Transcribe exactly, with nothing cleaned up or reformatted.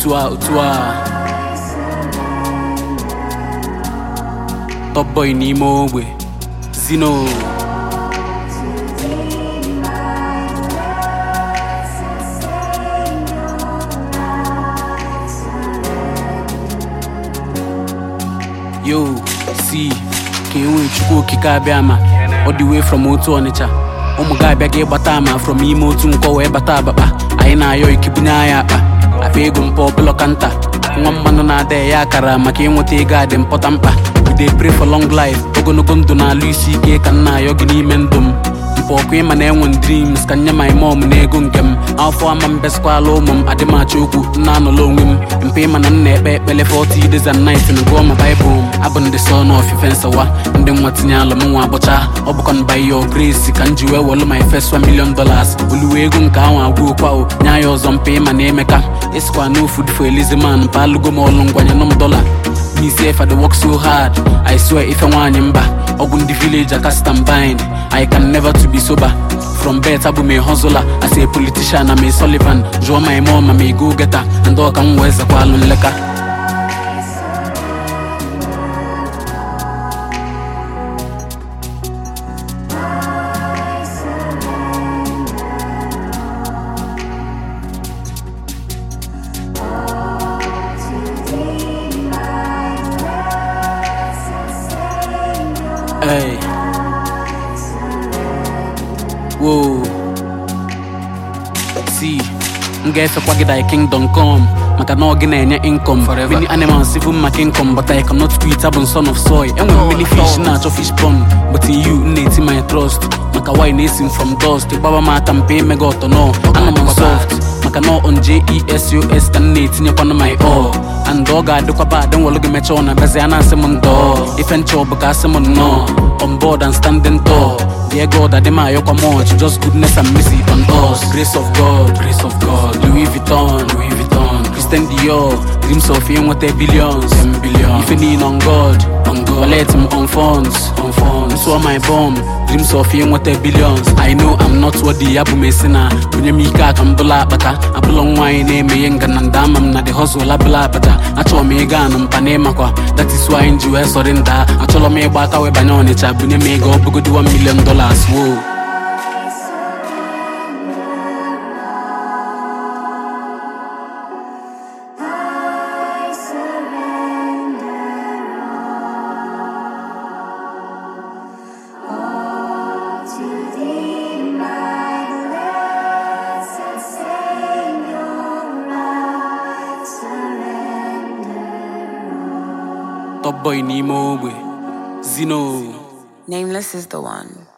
Utua, utua. Top boy Nemo we Zino. Yo, see, can't wait to go Kikabiama all the way from Otu Onitsha. Oh my God, beg Batama from Imo to Nko Bataba. I na yo Kibunya. I beg on popular canta. One man na de yakara, making what they got them potampa. We dey pray for long life. Ogono gondo na Lucy K kana yogini mendum. Mpokwe mane one dreams, kanya my mom negungem. How for am best kwalo mum adema choku na no longum. Mpe man na be bele forty days and nights and go my bible. Abon the son of fence wa. Ndem watinya lo mu abocha. Obukon by your grace kanjiwe wolo my first one million dollars. Uluwegun ka wa go kwa o. Nyayo zompe mane meka. Esquire no food for a lazy man. Palugo mo longwanya nom dollar. Me say if I work so hard, I swear if I want yimba, Ogun the village I cast and bind. I can never to be sober. From birth I be me hustler. I say a politician I'm a Sullivan. Draw my mom I'm a go getter. And all can wear the kwalun leka. Hey, whoa. See, guess a quagga kingdom come. Maka no gina any income. Forever. Many animals even my income, but I cannot tweet up on son of soy. And when many fish not of fish pond, but in you, Nate, my trust. Maka why nacing from dust. The Baba Matam pay me got to know. And I'm soft. Maka no on J E S U S can Nate in your one of my all. And dog I do a bad, don't look at me on a Bazana Simon door. If and show because someone no. On board and standing tall. Dear God, I demand your much. Just goodness and mercy on us. Grace of God, grace of God. Louis Vuitton, Louis Vuitton. Christian Dior, dreams of him with a billions, ten billion. If you need on God, on God. I let him on funds, on funds. So my bomb, dreams of him with a billions. I know I'm not what the Abu Messina. When you make a cambula bata, I belong wine name young and damn I'm not the hustle abla bata. I told me gun on Panema. That is why in U S surrender. I told me about our banana. When you make up go do one million dollars, whoa. Top boy Nemo we Zino. Nameless is the one.